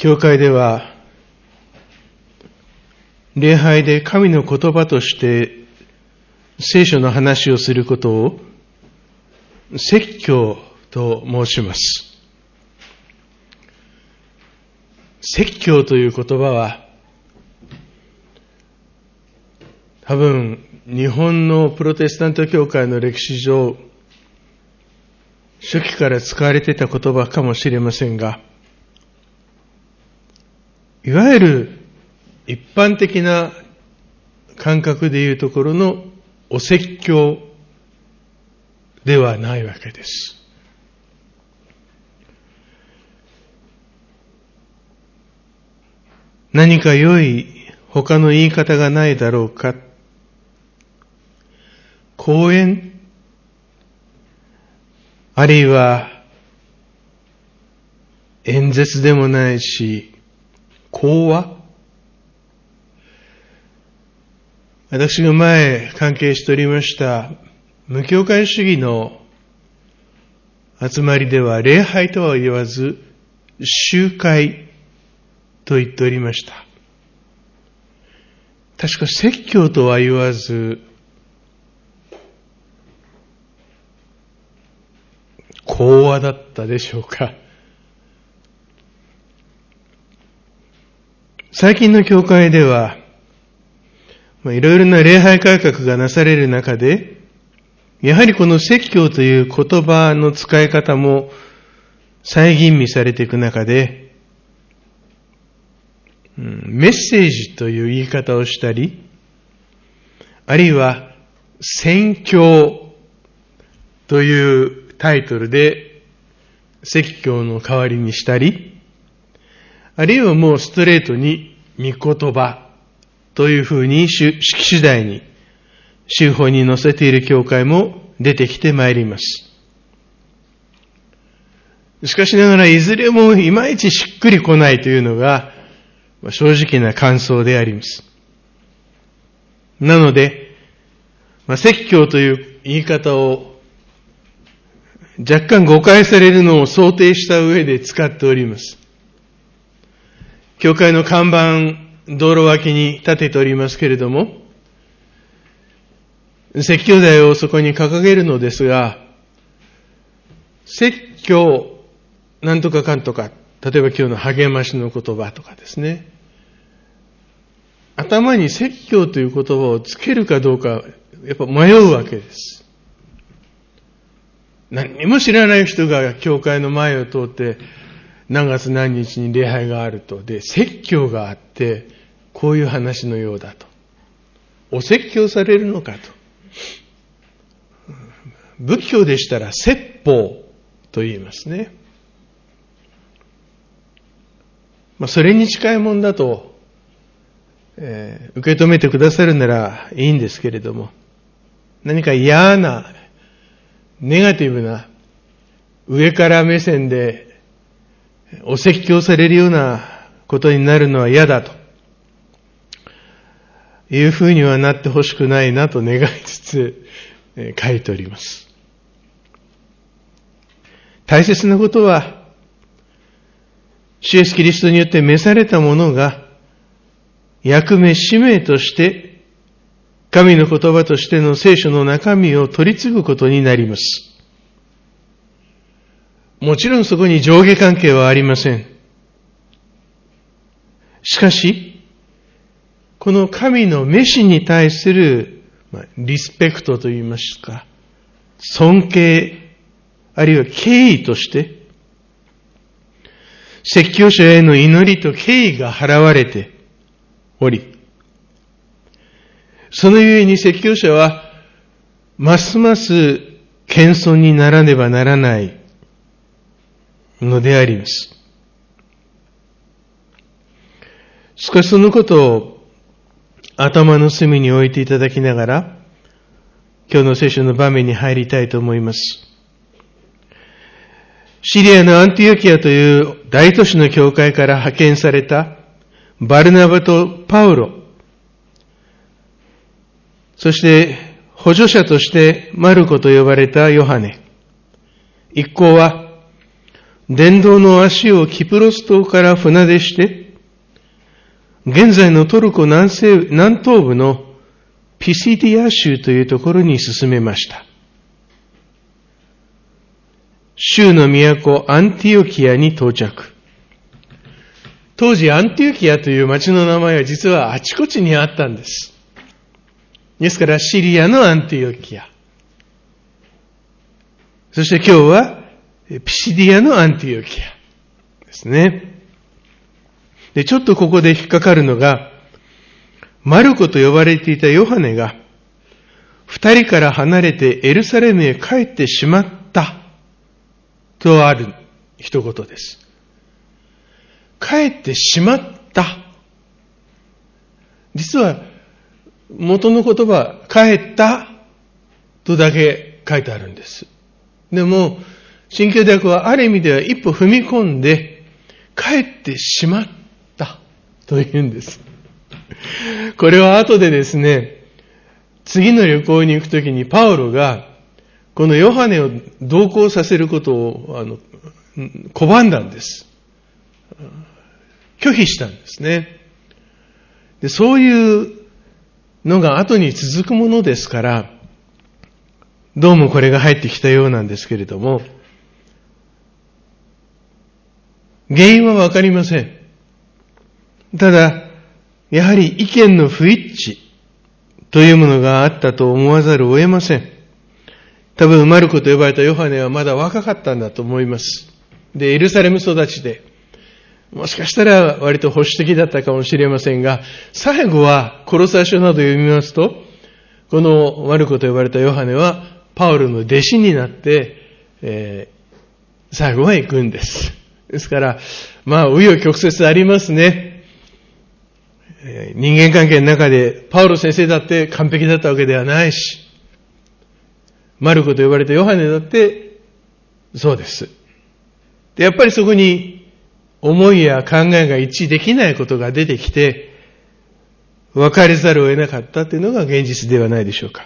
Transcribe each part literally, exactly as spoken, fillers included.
教会では、礼拝で神の言葉として聖書の話をすることを説教と申します。説教という言葉は、多分日本のプロテスタント教会の歴史上、初期から使われていた言葉かもしれませんが、いわゆる一般的な感覚でいうところのお説教ではないわけです。何か良い他の言い方がないだろうか。講演、あるいは演説でもないし、講話。私が前関係しておりました無教会主義の集まりでは礼拝とは言わず集会と言っておりました。確か説教とは言わず講話だったでしょうか。最近の教会では、いろいろな礼拝改革がなされる中で、やはりこの説教という言葉の使い方も再吟味されていく中で、メッセージという言い方をしたり、あるいは宣教というタイトルで説教の代わりにしたり、あるいはもうストレートに御言葉というふうに式次第に修法に載せている教会も出てきてまいります。しかしながらいずれもいまいちしっくりこないというのが正直な感想であります。なので、まあ、説教という言い方を若干誤解されるのを想定した上で使っております。教会の看板、道路脇に立てておりますけれども、説教題をそこに掲げるのですが、説教、なんとかかんとか、例えば今日の励ましの言葉とかですね、頭に説教という言葉をつけるかどうか、やっぱ迷うわけです。何にも知らない人が教会の前を通って、何月何日に礼拝があると、で、説教があって、こういう話のようだと。お説教されるのかと。仏教でしたら説法と言いますね。まあ、それに近いもんだと、えー、受け止めてくださるならいいんですけれども、何か嫌な、ネガティブな、上から目線でお説教されるようなことになるのは嫌だというふうにはなってほしくないなと願いつつ、えー、書いております。大切なことは、主イエスキリストによって召されたものが役目使命として神の言葉としての聖書の中身を取り継ぐことになります。もちろんそこに上下関係はありません。しかし、この神の召しに対する、まあ、リスペクトといいますか、尊敬、あるいは敬意として、説教者への祈りと敬意が払われており、そのゆえに説教者は、ますます謙遜にならねばならないのであります。少しそのことを頭の隅に置いていただきながら、今日の聖書の場面に入りたいと思います。シリアのアンティオキアという大都市の教会から派遣されたバルナバとパウロ、そして補助者としてマルコと呼ばれたヨハネ、一行は伝道の足をキプロス島から船出して、現在のトルコ南西南東部のピシディア州というところに進めました。州の都アンティオキアに到着。当時アンティオキアという町の名前は実はあちこちにあったんです。ですからシリアのアンティオキア。そして今日はピシディアのアンティオキアですね。で、ちょっとここで引っかかるのが、マルコと呼ばれていたヨハネが二人から離れてエルサレムへ帰ってしまったとある一言です。帰ってしまった。実は元の言葉、帰ったとだけ書いてあるんです。でも、新教訳はある意味では一歩踏み込んで、帰ってしまったと言うんです。これは後でですね、次の旅行に行くときにパウロが、このヨハネを同行させることをあの拒んだんです。拒否したんですね。で、そういうのが後に続くものですから、どうもこれが入ってきたようなんですけれども、原因はわかりません。ただ、やはり意見の不一致というものがあったと思わざるを得ません。多分マルコと呼ばれたヨハネはまだ若かったんだと思います。で、エルサレム育ちで、もしかしたら割と保守的だったかもしれませんが、最後はコロサイ書など読みますと、このマルコと呼ばれたヨハネはパウロの弟子になって、えー、最後は行くんです。ですから、まあ、紆余曲折ありますね。えー、人間関係の中でパウロ先生だって完璧だったわけではないし、マルコと呼ばれたヨハネだってそうです。で、やっぱりそこに思いや考えが一致できないことが出てきて、別れざるを得なかったというのが現実ではないでしょうか。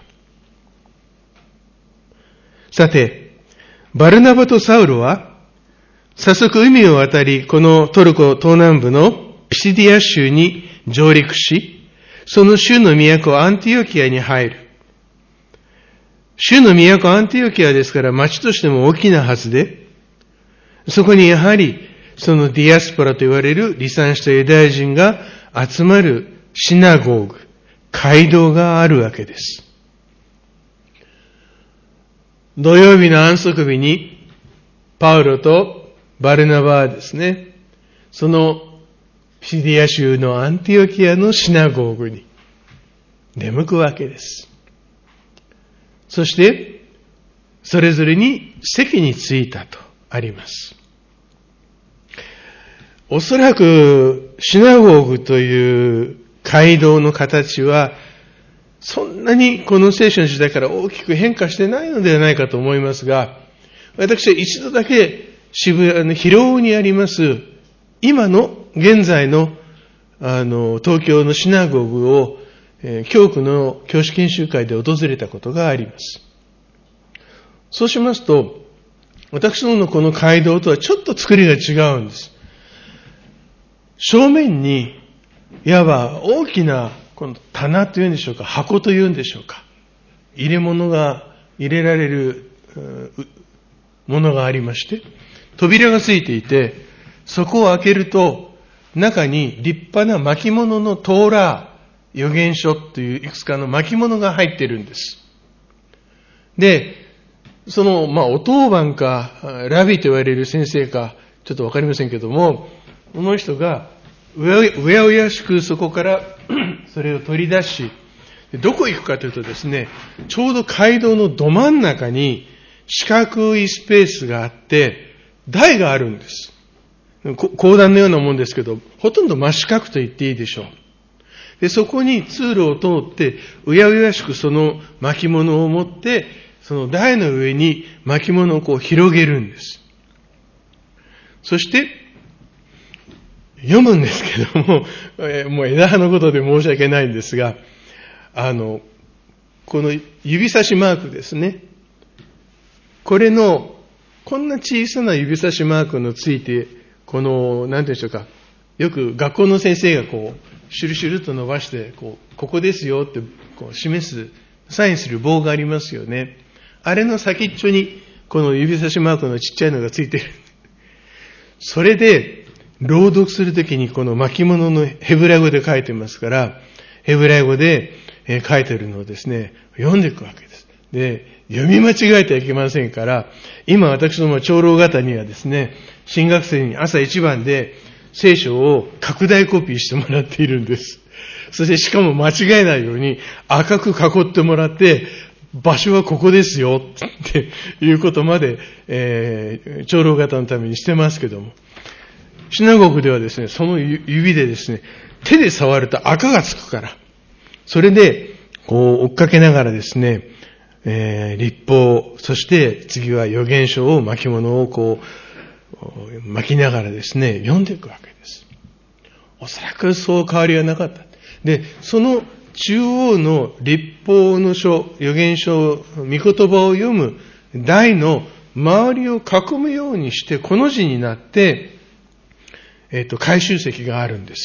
さて、バルナバとサウロは、早速海を渡り、このトルコ東南部のピシディア州に上陸し、その州の都アンティオキアに入る。州の都アンティオキアですから町としても大きなはずで、そこにやはりそのディアスポラと言われる離散したユダヤ人が集まるシナゴーグ、街道があるわけです。土曜日の安息日にパウロとバルナバはですね、そのピシディア州のアンティオキアのシナゴーグに出向くわけです。そしてそれぞれに席に着いたとあります。おそらくシナゴーグという街道の形はそんなにこの聖書の時代から大きく変化してないのではないかと思いますが、私は一度だけ渋谷の広尾にあります今の現在のあの東京のシナゴーグを、えー、教区の教師研修会で訪れたことがあります。そうしますと、私どものこの街道とはちょっと作りが違うんです。正面にいわば大きなこの棚というんでしょうか、箱というんでしょうか、入れ物が入れられるものがありまして、扉がついていて、そこを開けると中に立派な巻物のトーラー、預言書といういくつかの巻物が入っているんです。で、その、まあ、お当番かラビと言われる先生かちょっとわかりませんけども、この人がうやうやうやしくそこからそれを取り出し、どこ行くかというとですね、ちょうど街道のど真ん中に四角いスペースがあって、台があるんです。講談のようなもんですけど、ほとんど真四角と言っていいでしょう。で、そこに通路を通って、うやうやしくその巻物を持って、その台の上に巻物をこう広げるんです。そして、読むんですけども、えー、もう枝葉のことで申し訳ないんですが、あの、この指差しマークですね。これのこんな小さな指差しマークのついて、この、なんていうんでしょうか、よく学校の先生がこう、シュルシュルと伸ばして、こう、ここですよってこう示す、サインする棒がありますよね。あれの先っちょに、この指差しマークのちっちゃいのがついてる。それで、朗読するときにこの巻物のヘブライ語で書いてますから、ヘブライ語で書いてるのをですね、読んでいくわけです。で、読み間違えてはいけませんから、今私ども長老方にはですね、新学生に朝一番で聖書を拡大コピーしてもらっているんです。そしてしかも間違えないように赤く囲ってもらって、場所はここですよっていうことまで、えー、長老方のためにしてますけども、シナゴグではですね、その指でですね、手で触ると赤がつくから、それで、こう、追っかけながらですね、えー、律法、そして次は預言書を巻物をこう、巻きながらですね、読んでいくわけです。おそらくそう変わりはなかった。で、その中央の律法の書、預言書、御言葉を読む台の周りを囲むようにして、この字になって、えっと、回収石があるんです。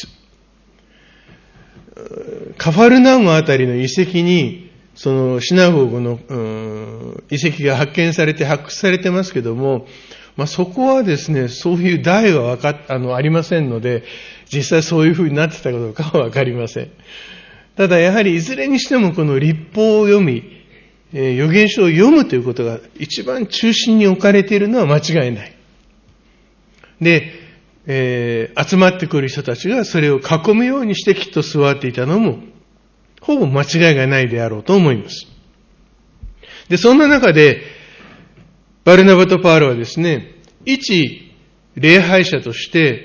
カファルナウムあたりの遺跡に、そのシナゴーグの遺跡が発見されて発掘されてますけども、まあ、そこはですね、そういう台はわかあのありませんので、実際そういう風になってたかどうかはわかりません。ただやはりいずれにしてもこの律法を読み、えー、預言書を読むということが一番中心に置かれているのは間違いない。で、えー、集まってくる人たちがそれを囲むようにしてきっと座っていたのも、ほぼ間違いがないであろうと思います。で、そんな中で、バルナバとパウロはですね、一礼拝者として、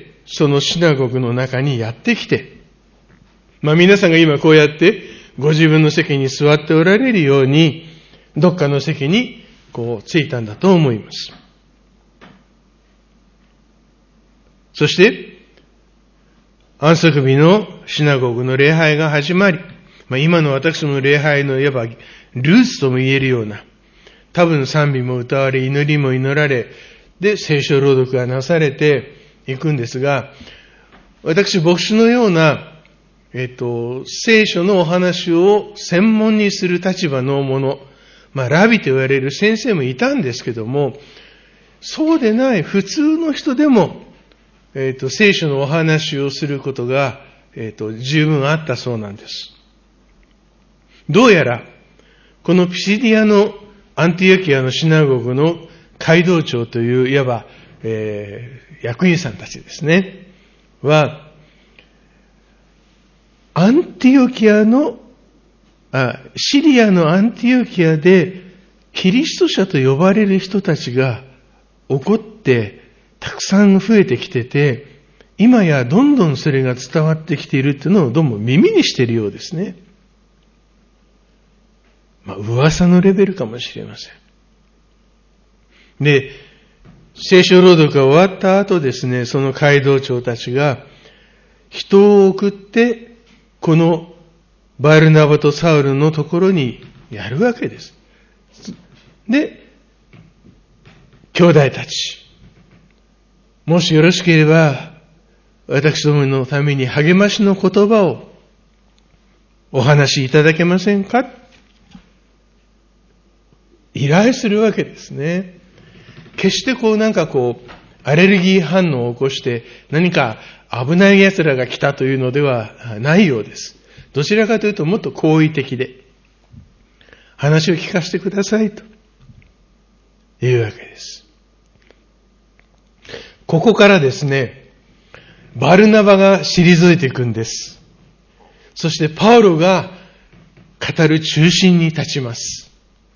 そのシナゴグの中にやってきて、まあ皆さんが今こうやって、ご自分の席に座っておられるように、どっかの席にこう着いたんだと思います。そして、安息日のシナゴグの礼拝が始まり、まあ、今の私の礼拝のいわばルーツとも言えるような、多分賛美も歌われ、祈りも祈られ、で、聖書朗読がなされていくんですが、私、牧師のような、えっと、聖書のお話を専門にする立場のもの、まあ、ラビと言われる先生もいたんですけども、そうでない普通の人でも、えっと、聖書のお話をすることが、えっと、十分あったそうなんです。どうやら、このピシディアのアンティオキアのシナゴグの街道長という、いわば、えー、役員さんたちですね、は、アンティオキアの、あ、シリアのアンティオキアで、キリスト者と呼ばれる人たちが起こって、たくさん増えてきてて、今やどんどんそれが伝わってきているっていうのをどうも耳にしているようですね。まあ、噂のレベルかもしれません。で、聖書朗読が終わった後ですね、その街道長たちが人を送って、このバルナバとサウルのところにやるわけです。で、兄弟たち、もしよろしければ、私どものために励ましの言葉をお話しいただけませんか？依頼するわけですね。決してこうなんかこう、アレルギー反応を起こして何か危ない奴らが来たというのではないようです。どちらかというともっと好意的で、話を聞かせてくださいというわけです。ここからですね、バルナバが退いていくんです。そしてパウロが語る中心に立ちます。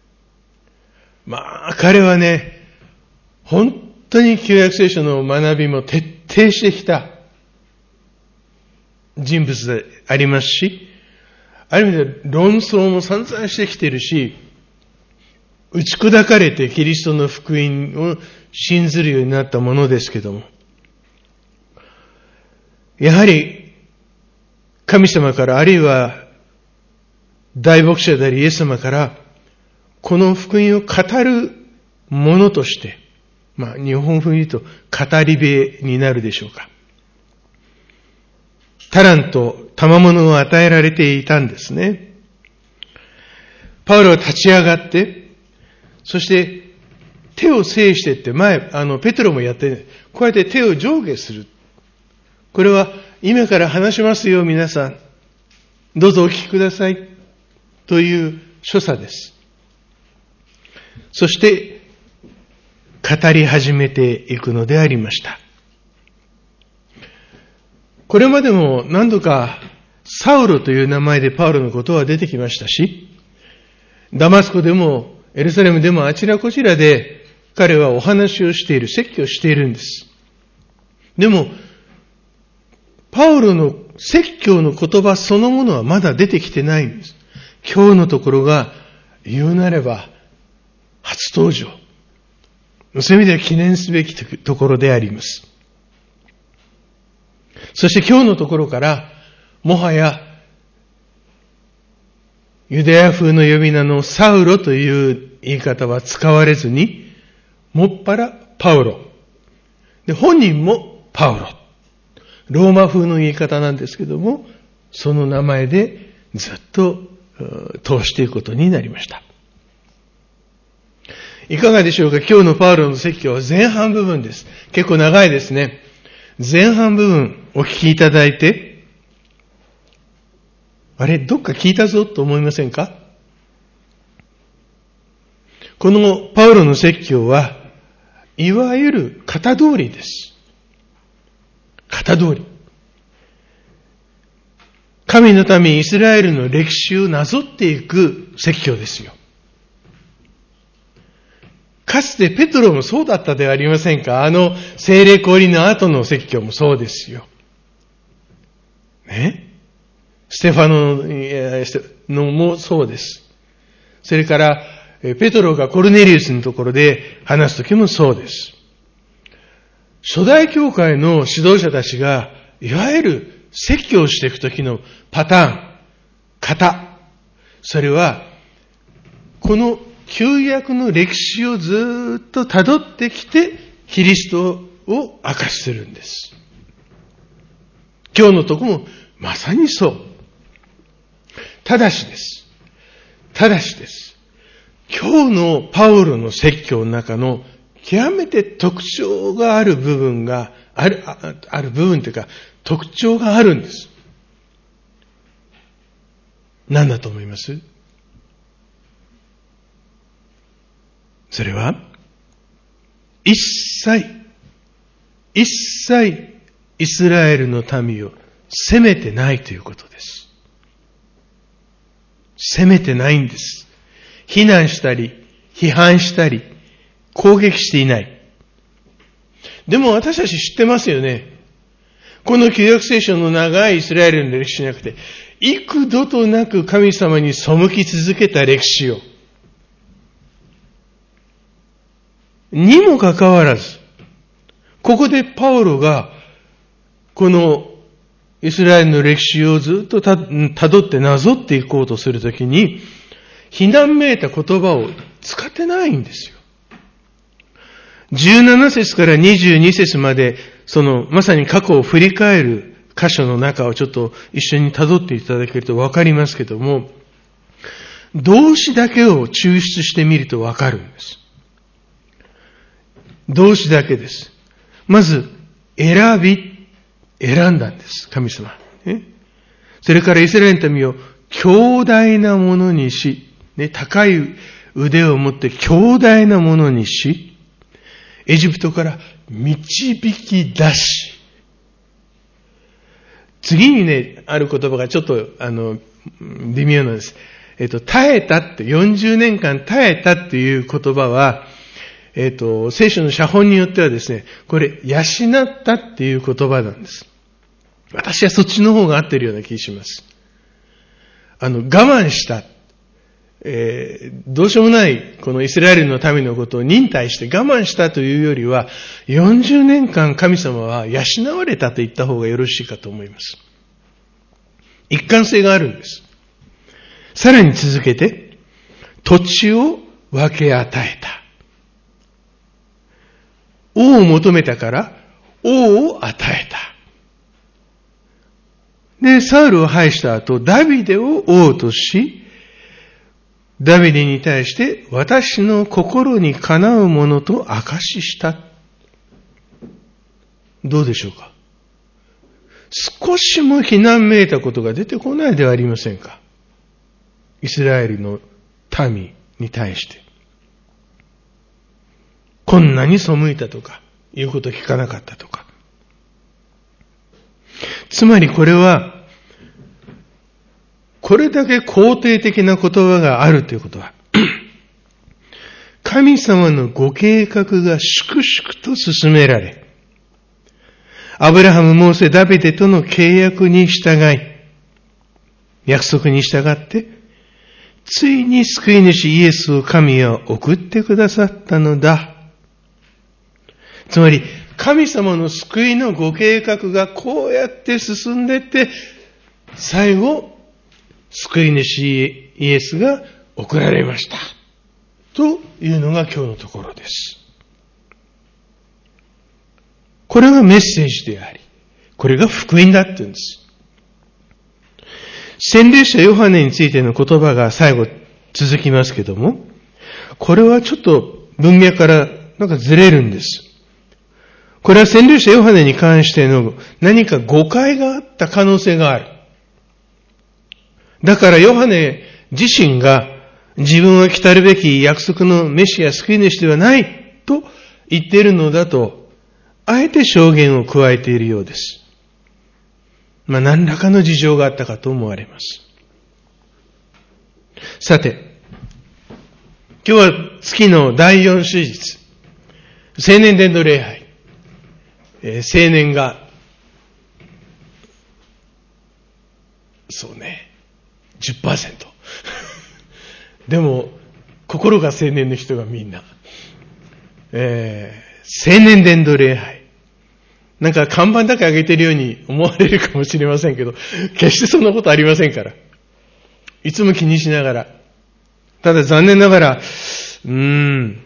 まあ彼はね、本当に旧約聖書の学びも徹底してきた人物でありますし、ある意味で論争も散々してきているし、打ち砕かれてキリストの福音を信ずるようになったものですけども、やはり神様から、あるいは大牧者でありイエス様から、この福音を語る者として、 まあ、日本風に言うと、語り部になるでしょうか。タラント、賜物を与えられていたんですね。パウロは立ち上がって、そして手を制してって、前、あの、ペテロもやって、こうやって手を上下する。これは、今から話しますよ、皆さん。どうぞお聞きください。という所作です。そして、語り始めていくのでありました。これまでも何度かサウロという名前でパウロのことは出てきましたし、ダマスコでもエルサレムでもあちらこちらで彼はお話をしている、説教しているんです。でも、パウロの説教の言葉そのものはまだ出てきてないんです。今日のところが言うなれば初登場。そういう意味では記念すべきところであります。そして今日のところから、もはや、ユダヤ風の呼び名のサウロという言い方は使われずに、もっぱらパウロ。で、本人もパウロ。ローマ風の言い方なんですけども、その名前でずっと通していくことになりました。いかがでしょうか？今日のパウロの説教は前半部分です。結構長いですね。前半部分お聞きいただいて、あれ、どっか聞いたぞと思いませんか？このパウロの説教は、いわゆる型通りです。型通り。神の民イスラエルの歴史をなぞっていく説教ですよ。かつてペトロもそうだったではありませんか？あの聖霊降臨の後の説教もそうですよ。ね？ステファノのもそうです。それから、ペトロがコルネリウスのところで話すときもそうです。初代教会の指導者たちが、いわゆる説教していくときのパターン、型。それは、この旧約の歴史をずっと辿ってきて、キリストを明かしするんです。今日のとこもまさにそう。ただしです。ただしです。今日のパウロの説教の中の極めて特徴がある部分が、ある、あ、ある部分というか特徴があるんです。何だと思います？それは、一切、一切イスラエルの民を責めてないということです。責めてないんです。非難したり、批判したり、攻撃していない。でも私たち知ってますよね。この旧約聖書の長いイスラエルの歴史じゃなくて、幾度となく神様に背き続けた歴史を。にもかかわらず、ここでパウロが、このイスラエルの歴史をずっとた辿ってなぞっていこうとするときに、非難めいた言葉を使ってないんですよ。じゅうなな節からにじゅうに節まで、そのまさに過去を振り返る箇所の中をちょっと一緒に辿っていただけるとわかりますけども、動詞だけを抽出してみるとわかるんです。動詞だけです。まず、選び、選んだんです。神様。ね、それからイスラエルの民を強大なものにし、ね、高い腕を持って強大なものにし、エジプトから導き出し、次にね、ある言葉がちょっと、あの、微妙なんです。えっと、耐えたって、よんじゅうねんかん耐えたっていう言葉は、えっと、聖書の写本によってはですね、これ、養ったっていう言葉なんです。私はそっちの方が合ってるような気がします。あの、我慢した。えー、どうしようもない、このイスラエルの民のことを忍耐して我慢したというよりは、よんじゅうねんかん神様は養われたと言った方がよろしいかと思います。一貫性があるんです。さらに続けて、土地を分け与えた。 王を求めたから王を与えた。で、サウルを排した後、ダビデを王とし、ダビデに対して私の心にかなうものと証しした。どうでしょうか。少しも非難めいたことが出てこないではありませんか。イスラエルの民に対して。こんなに背いたとか、言うこと聞かなかったとか。つまりこれは、これだけ肯定的な言葉があるということは、神様のご計画が粛々と進められ、アブラハム、モーセ、ダビデとの契約に従い、約束に従って、ついに救い主イエスを神は送ってくださったのだ。つまり、神様の救いのご計画がこうやって進んでいって、最後、救い主イエスが送られました。というのが今日のところです。これがメッセージであり、これが福音だって言うんです。洗礼者ヨハネについての言葉が最後続きますけども、これはちょっと文脈からなんかずれるんです。これは洗礼者ヨハネに関しての何か誤解があった可能性がある。だからヨハネ自身が自分は来たるべき約束のメシア救い主ではないと言っているのだと、あえて証言を加えているようです。まあ何らかの事情があったかと思われます。さて、今日は月のだいよん終日、青年伝道礼拝、えー、青年が、そうね、じゅっパーセント。でも、心が青年の人がみんな、えー、青年伝道礼拝。なんか看板だけ上げてるように思われるかもしれませんけど、決してそんなことありませんから。いつも気にしながら。ただ残念ながら、うーん、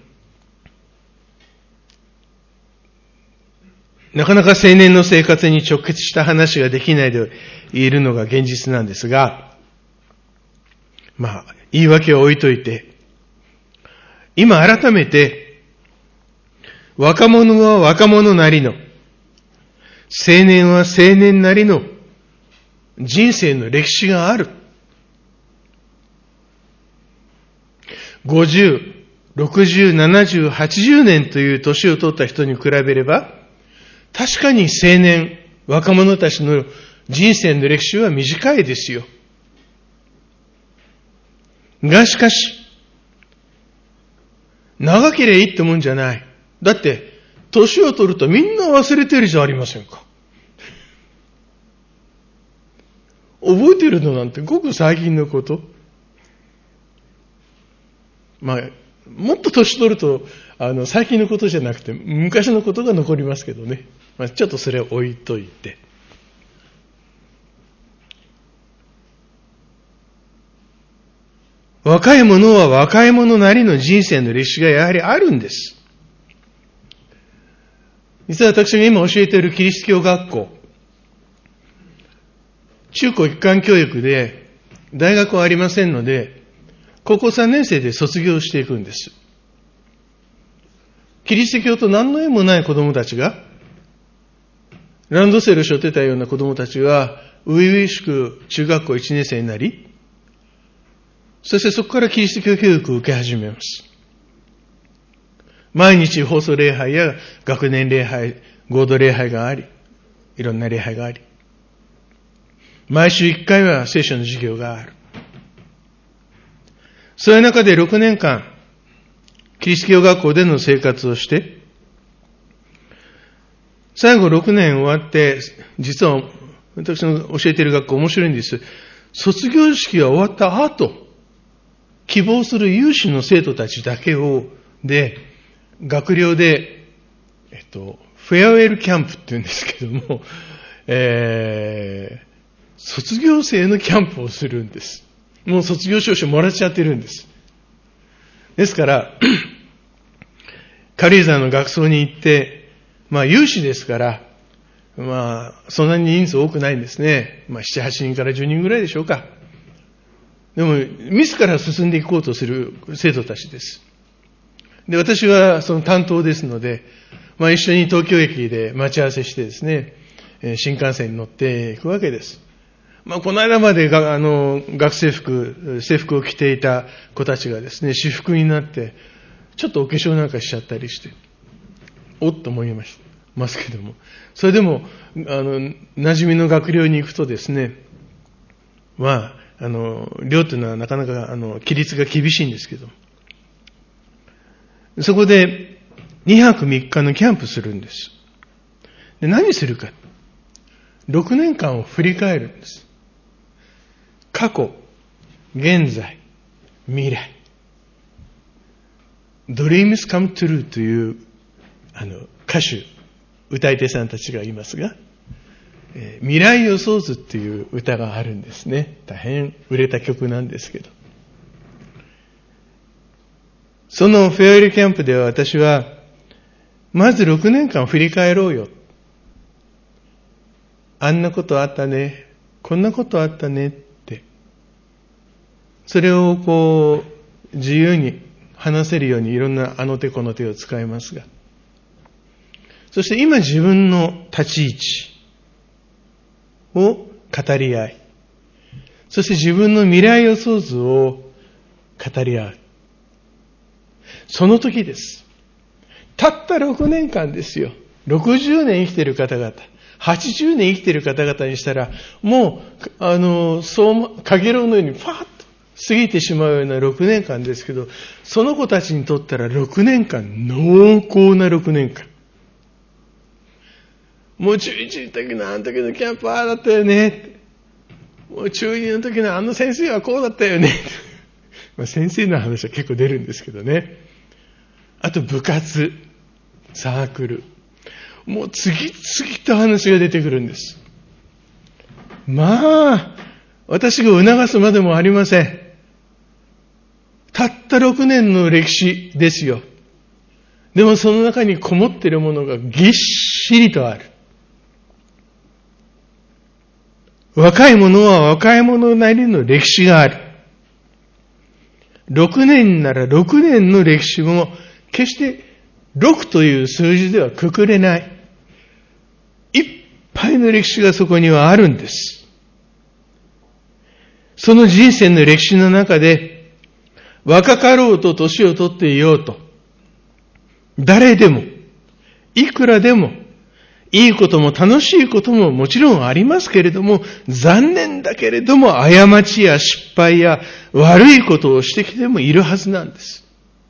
なかなか青年の生活に直結した話ができないでいるのが現実なんですが、まあ、言い訳を置いといて、今改めて、若者は若者なりの、青年は青年なりの人生の歴史がある。ごじゅう、ろくじゅう、ななじゅう、はちじゅうねんという年を取った人に比べれば、確かに青年、若者たちの人生の歴史は短いですよ。がしかし、長ければいいってもんじゃない。だって、年を取るとみんな忘れてるじゃありませんか。覚えてるのなんてごく最近のこと。まあ、もっと年取ると、あの、最近のことじゃなくて、昔のことが残りますけどね。まあ、ちょっとそれを置いといて。若い者は若い者なりの人生の歴史がやはりあるんです。実は私が今教えているキリスト教学校、中高一貫教育で大学はありませんので、高校さんねん生で卒業していくんです。キリスト教と何の縁もない子供たちが、ランドセルを背負ってたような子供たちが、初々しく中学校いちねん生になり、そしてそこからキリスト教教育を受け始めます。毎日放送礼拝や学年礼拝、合同礼拝があり、いろんな礼拝があり、毎週いっかいは聖書の授業がある。そういう中でろくねんかん、キリスト教学校での生活をして、最後ろくねん終わって、実は私の教えている学校面白いんです。卒業式が終わった後、希望する有志の生徒たちだけを、で、学寮で、えっと、フェアウェルキャンプって言うんですけども、えー、卒業生のキャンプをするんです。もう卒業証書もらっちゃってるんです。ですから、 軽井沢の学装に行って、まあ有志ですから、まあそんなに人数多くないんですね。まあなな、はちにんからじゅうにんぐらいでしょうか。でも、自ら進んでいこうとする生徒たちです。で、私はその担当ですので、まあ一緒に東京駅で待ち合わせしてですね、新幹線に乗っていくわけです。まあこの間までがあの学生服、制服を着ていた子たちがですね、私服になって、ちょっとお化粧なんかしちゃったりして、おっと思いました。ますけども。それでも、あの、馴染みの学寮に行くとですね、まあ、あの、寮というのはなかなか、あの、規律が厳しいんですけど、そこでにはくみっかのキャンプするんです。で、何するか。ろくねんかんを振り返るんです。過去、現在、未来。Dreams Come True という、あの、歌手、歌い手さんたちがいますが、えー、未来予想図っていう歌があるんですね。大変売れた曲なんですけど。そのフェアリーキャンプでは私は、まずろくねんかん振り返ろうよ。あんなことあったね。こんなことあったねって。それをこう、自由に話せるようにいろんなあの手この手を使いますが。そして今自分の立ち位置を語り合い、そして自分の未来予想図を語り合う。その時です。たったろくねんかんですよ。ろくじゅうねん生きている方々、はちじゅうねん生きている方々にしたら、もう、あの、そう、かげろうのようにパーッと過ぎてしまうようなろくねんかんですけど、その子たちにとったらろくねんかん、濃厚なろくねんかん。もう中いちの時のあの時のキャンプああだったよね。もう中にの時のあの先生はこうだったよね。まあ先生の話は結構出るんですけどね。あと部活、サークル。もう次々と話が出てくるんです。まあ、私が促すまでもありません。たったろくねんの歴史ですよ。でもその中にこもっているものがぎっしりとある。若い者は若い者なりの歴史がある。ろくねんならろくねんの歴史も決してろくという数字ではくくれない。いっぱいの歴史がそこにはあるんです。その人生の歴史の中で若かろうと年を取っていようと、誰でも、いくらでも、いいことも楽しいことももちろんありますけれども、残念だけれども過ちや失敗や悪いことをしてきてもいるはずなんです。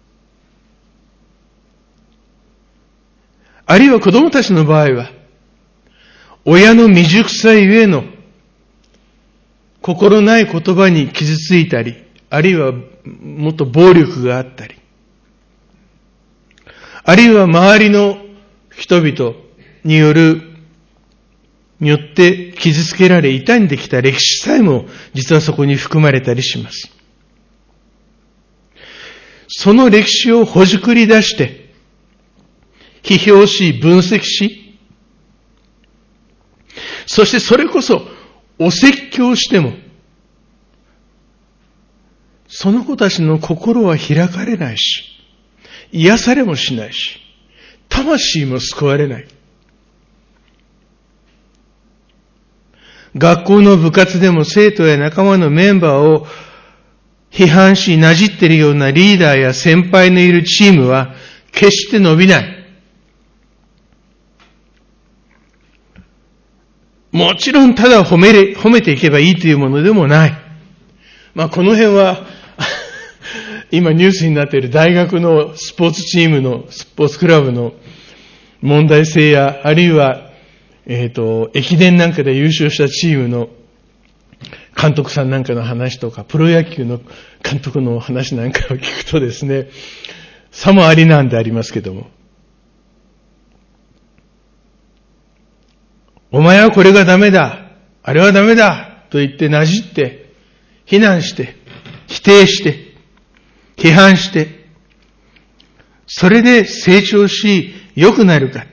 あるいは子供たちの場合は、親の未熟さゆえの心ない言葉に傷ついたり、あるいはもっと暴力があったり、あるいは周りの人々による、によって傷つけられ傷んできた歴史さえも実はそこに含まれたりします。その歴史をほじくり出して、批評し、分析し、そしてそれこそお説教しても、その子たちの心は開かれないし、癒されもしないし、魂も救われない。学校の部活でも生徒や仲間のメンバーを批判し、なじっているようなリーダーや先輩のいるチームは決して伸びない。もちろんただ褒めれ、褒めていけばいいというものでもない。まあこの辺は今ニュースになっている大学のスポーツチームのスポーツクラブの問題性や、あるいはえっと駅伝なんかで優勝したチームの監督さんなんかの話とか、プロ野球の監督の話なんかを聞くとですね、さもありなんでありますけども、お前はこれがダメだ、あれはダメだと言ってなじって、非難して、否定して、批判して、 それで成長し、良くなるか。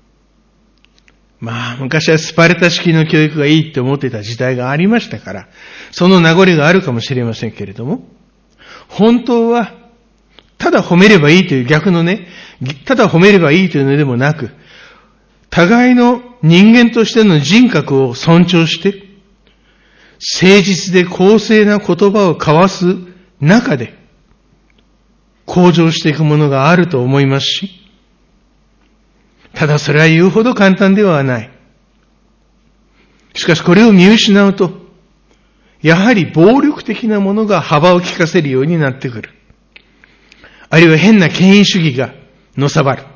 まあ、昔はスパルタ式の教育がいいって思ってた時代がありましたから、その名残があるかもしれませんけれども、本当は、ただ褒めればいいという逆のね、ただ褒めればいいというのでもなく、互いの人間としての人格を尊重して、誠実で公正な言葉を交わす中で、向上していくものがあると思いますし、ただそれは言うほど簡単ではない。しかしこれを見失うと、やはり暴力的なものが幅を利かせるようになってくる。あるいは変な権威主義がのさばる。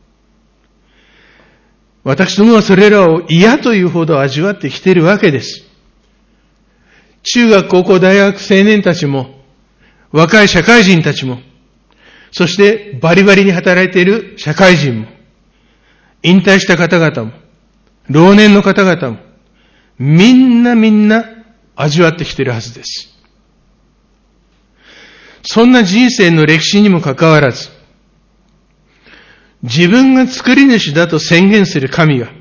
私どもはそれらを嫌というほど味わってきているわけです。中学、高校、大学、青年たちも、若い社会人たちも、そしてバリバリに働いている社会人も、引退した方々も、老年の方々も、みんなみんな味わってきているはずです。そんな人生の歴史にもかかわらず、自分が作り主だと宣言する神が、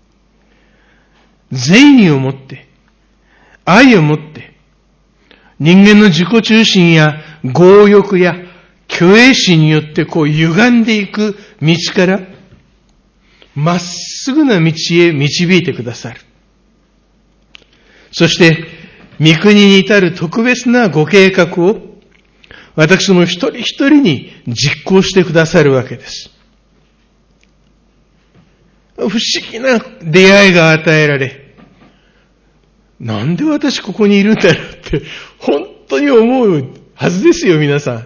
善意を持って、愛を持って、人間の自己中心や強欲や虚栄心によってこう歪んでいく道から、まっすぐな道へ導いてくださる。そして、御国に至る特別なご計画を、私ども一人一人に実行してくださるわけです。不思議な出会いが与えられ、なんで私ここにいるんだろうって、本当に思うはずですよ、皆さん。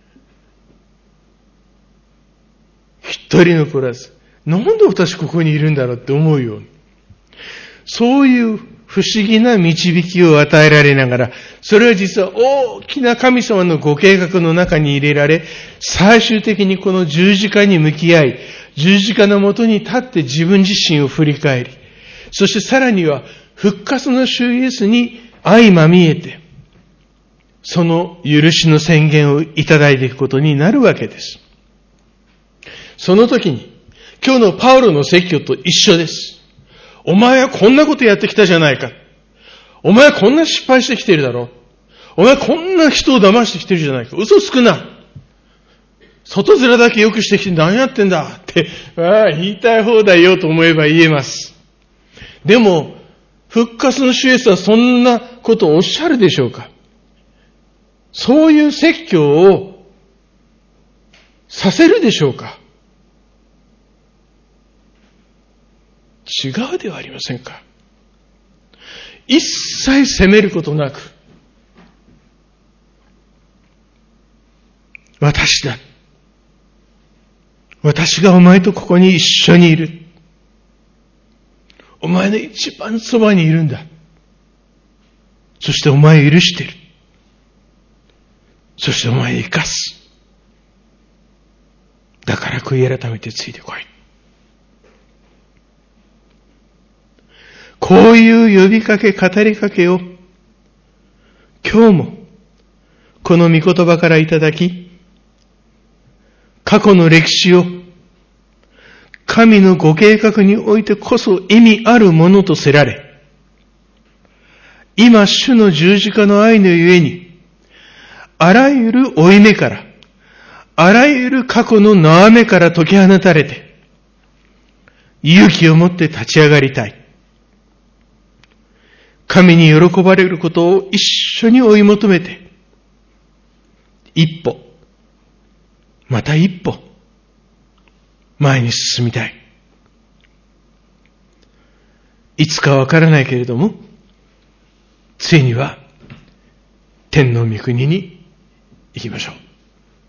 一人残らず。なんで私ここにいるんだろうって思うように。そういう不思議な導きを与えられながら、それは実は大きな神様のご計画の中に入れられ、最終的にこの十字架に向き合い、十字架のもとに立って自分自身を振り返り、そしてさらには復活の主イエスに相まみえて、その許しの宣言をいただいていくことになるわけです。その時に、今日のパウロの説教と一緒です。お前はこんなことやってきたじゃないか。お前はこんな失敗してきているだろう。お前はこんな人を騙してきてるじゃないか。嘘つくな。外面だけ良くしてきて何やってんだって、ああ言いたい放題よと思えば言えます。でも、復活の主イエスはそんなことをおっしゃるでしょうか。そういう説教をさせるでしょうか。違うではありませんか。一切責めることなく、私だ。私がお前とここに一緒にいる。お前の一番そばにいるんだ。そしてお前を許している。そしてお前を生かす。だから悔い改めてついてこい。こういう呼びかけ、語りかけを、今日も、この御言葉からいただき、過去の歴史を、神のご計画においてこそ意味あるものとせられ、今主の十字架の愛のゆえに、あらゆる負い目から、あらゆる過去の縄目から解き放たれて、勇気を持って立ち上がりたい。神に喜ばれることを一緒に追い求めて、一歩、また一歩、前に進みたい。いつかわからないけれども、ついには天の御国に行きましょう。